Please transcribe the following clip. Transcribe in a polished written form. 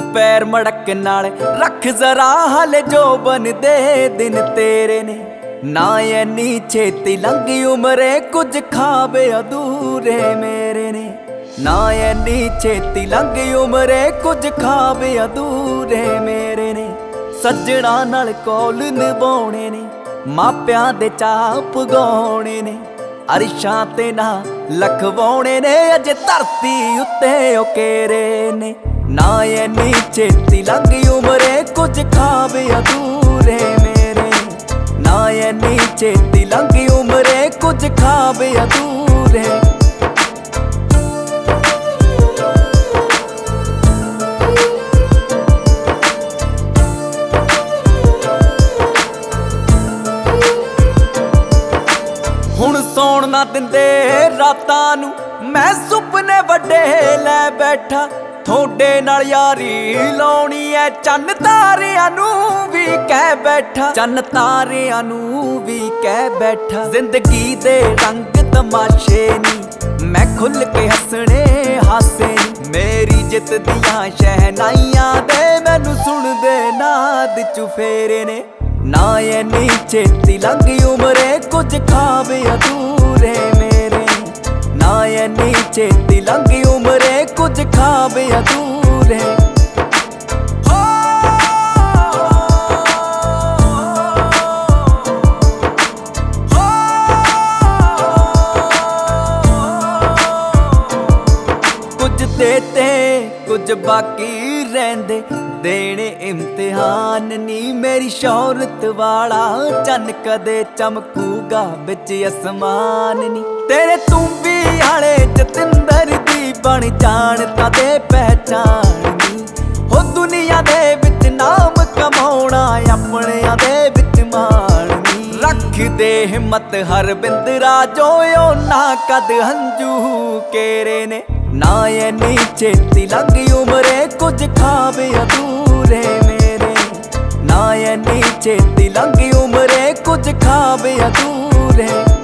पैर मड़क नाल रख जरा हाले जो बनदे दिन तेरे ने। ना इन्नी छेती लंघी उमरे कुछ खाबे अधूरे मेरे ने। ना इन्नी छेती लंघी उमरे कुछ खाबे अधूरे मेरे ने। सज्जणा नाल कौल निभाउणे ने, मापियां दे चाह पुगाउणे ने, अरिशां ते ना लखवाउणे ने, अजे धरती उत्ते उकेरे ने। ना इन्नी छेती लंघी उमरे कुछ खाबे अधूरे मेरे। ना इन्नी छेती लंघी उमरे कुछ खाबे अधूरे। हुण सौण ना दिंदे रातां नूं मैं सुपने वड्डे लै बैठा। थोड़े नाल यारी लाउणी ऐ चन्न तारियां नूं भी कह बैठा। चन्न तारियां नूं भी कह बैठा। जिंदगी दे रंग तमाशे नी मैं खुल के हसने हासे नी। मेरी जित दियां शहनाइयां दे मैनू सुणदे नाद चुफेरे ने। ना इन्नी छेती लंघी उमरे कुछ खाबे अधूरे मेरे। ना इन्नी छेती लंघी उमरे कुछ खाबे अधूरे। कुछ देते कुछ बाकी रहंदे देने इम्तिहान नी। मेरी शौहरत वाला चन्न कदे चमकूगा बिच असमान नी। तेरे तू भी आले जतिंदर दी बन जान तां दे पहचान नी। हो दुनिया दे विच नाम कमाउणा अपणियां दे विच मान नी। रख दे हिम्मत हर बिंदरा जोयो ना कद हंजू केरे ने। ना इन्नी छेती लंघी उमरे कुछ खाबे अधूरे मेरे। ना इन्नी छेती लंघी उमरे कुछ खाबे अधूरे।